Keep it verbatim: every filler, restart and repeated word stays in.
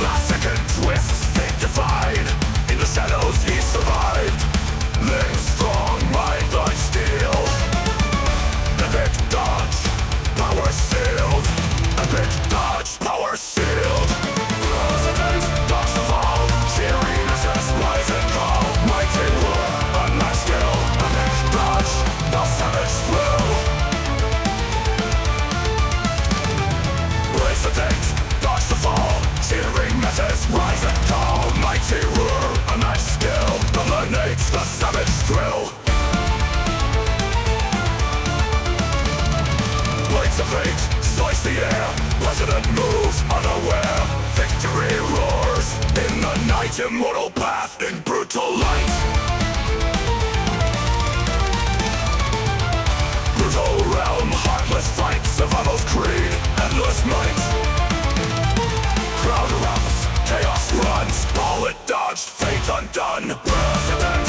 second twists they divide. In the shadows he survived. Live strong, mind like steel. Epic dodge, power sealed. Epic dodge, power sealed. President, dodge the fall. Cheering assess, rise and call. Mighty roar, unmatched skill. Epic dodge, the savage flew. President, dodge the fall. Cheering misses, rise and call. Mighty roar, unmatched skill. Dominates the savage thrill. Blades of fate slice the air. President moves unaware. Victory roars in the night. Immortal path in brutal light. Brutal realm, heartless fight. Survival's creed, endless might. Crowd erupts, chaos runs. Bullet dodged, fate undone. President